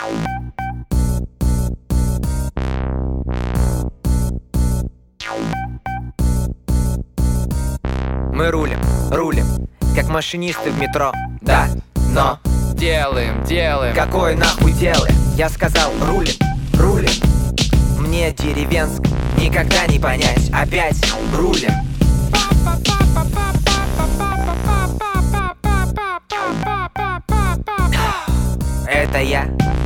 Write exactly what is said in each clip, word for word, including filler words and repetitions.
Мы рулим, рулим, как машинисты в метро. Да, но делаем, делаем. какое нахуй делаем? Я сказал рулим, рулим. Мне деревенск никогда не понять. Опять рулим. Это я.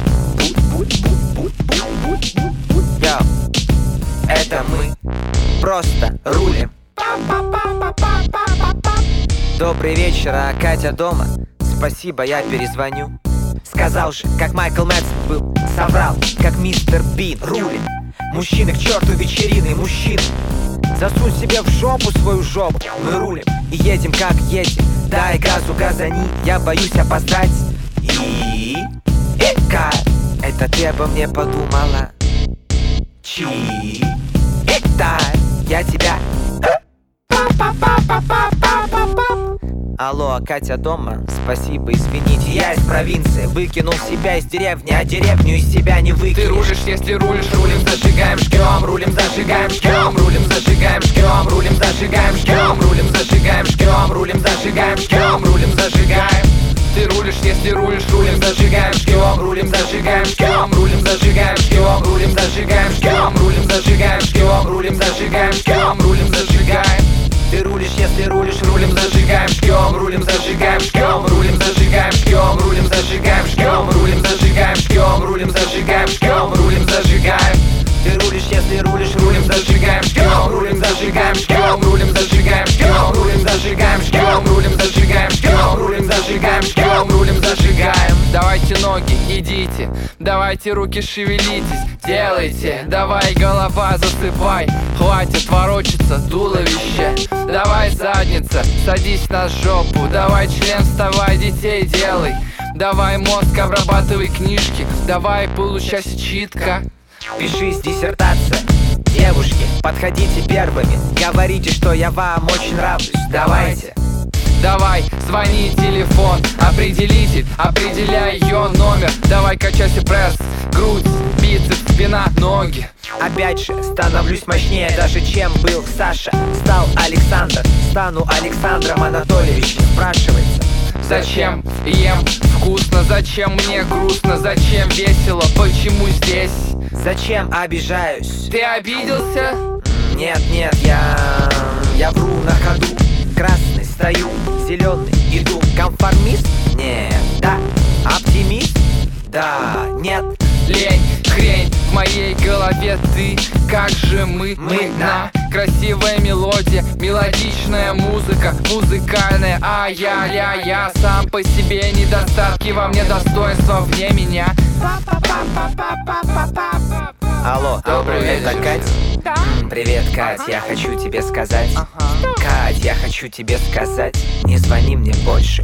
Йоу. Это мы. Просто рулим. Добрый вечер, а Катя дома? Спасибо, я перезвоню. Сказал же, как Майкл Мэдсон был. Соврал, как мистер Бин. Рулим. Мужчины к черту вечерины, мужчины. Засунь себе в жопу свою жопу. Мы рулим и едем как едем. Дай газу, газани, я боюсь опоздать. И... Эка, это ты обо мне подумала? Чи... Эта, я тебя... Алло, а Катя дома? Спасибо, извините, я из провинции. Выкинул себя из деревни, а деревню из себя не выкинешь. Ты рулишь, если рулишь, рулим, зажигаем, жгем. Рулим, зажигаем, жгем. Рулим, зажигаем, жгем. Рулим, зажигаем, жгем. Рулим, зажигаем, жгем. Рулим, зажигаем, жгем. Рулим, зажигаем. Ты рулишь, если рулишь, рулим, зажигаем, жгем. Рулим, зажигаем, жгем. Рулим, зажигаем, жгем. Рулим, зажигаем, жгем. Рулим, зажигаем, жгем. Рулим, зажигаем, жгем. Рулим, зажигаем. Ты рулишь, если рулишь, рулим, зажигаем, жгем. Рулим, зажигаем, жгем. Рулим, зажигаем, жгем. Рулим, зажигаем, жгем. Рулим, зажигаем, жгем. Рулим, зажигаем, жгем. Рулим, зажигаем. Ты рулишь, если рулишь, рулим, зажигаем, жгем. Рулим, зажигаем, жгем. Рулим, зажигаем, жгем. Рулим, зажигаем, жгем. Рулим, зажигаем, жгем. Рулим, зажигаем, жгем. Рулим, зажигаем. Давайте ноги, идите, давайте руки шевелитесь, делайте, давай голова засыпай, хватит ворочаться туловище, давай задница, садись на жопу, давай член вставай, детей делай, давай мозг обрабатывай книжки, давай получайся читка. Пишись диссертация. Девушки, подходите первыми, говорите, что я вам очень нравлюсь. Давайте. Давай, звони телефон, определитель, определяй ее номер. Давай качайся пресс, грудь, бицепс, спина, ноги. Опять же, становлюсь мощнее даже чем был Саша. Стал Александр, стану Александром Анатольевичем. Спрашивается, зачем ем вкусно, зачем мне грустно, зачем весело, почему здесь? Зачем обижаюсь? Ты обиделся? Нет, нет, я... я вру на ходу. Красный стою, зеленый иду. Конформист? Нет, да. Оптимист? Да, нет. Лень, хрень в моей голове ты. Как же мы, Мы, на красивая мелодия, мелодичная музыка, музыкальная, а я, я, я сам по себе, недостатки во мне, достоинства вне меня. Алло, Добрый это вечер. Кать? Да. М, Привет, Кать, я хочу тебе сказать. Ага. Кать, я хочу тебе сказать, не звони мне больше.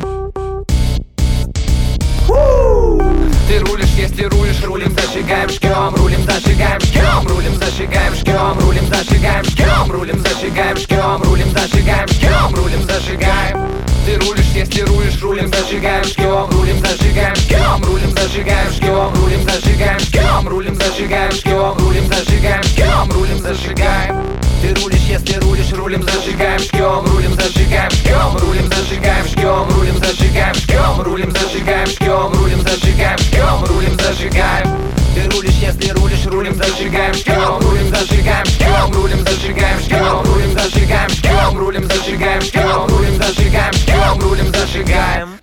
Ты рулишь, если рулишь, рулим, зажигаем, жгем. Рулим, зажигаем, жгем. Рулим, зажигаем, жгем. Рулим, зажигаем, жгем. Рулим, зажигаем, жгем. Рулим, зажигаем, жгем. Рулим, зажигаем. Ты рулишь, если рулишь, рулим, зажигаем, жгем. Рулим, зажигаем, жгем. Рулим, зажигаем, жгем. Рулим, зажигаем, жгем. Рулим, зажигаем, жгем. Рулим, зажигаем, жгем. Рулим, зажигаем. Ты рулишь, если рулишь, рулим, зажигаем, жгем. Рулим, зажигаем, жгем. Рулим, зажигаем, жгем. Рулим, зажигаем, жгем. Рулим, зажигаем, жгем. Рулим, зажигаем, жгем. Рулим, зажигаем. Ты рулишь, если рулишь, рулим, зажигаем, жгем. Рулим, зажигаем, жгем. Рулим, зажигаем, жгем. Рулим, зажигаем, жгем. Рулим, зажигаем, жгем. Рулим, зажигаем, жгем. Рулим, зажигаем.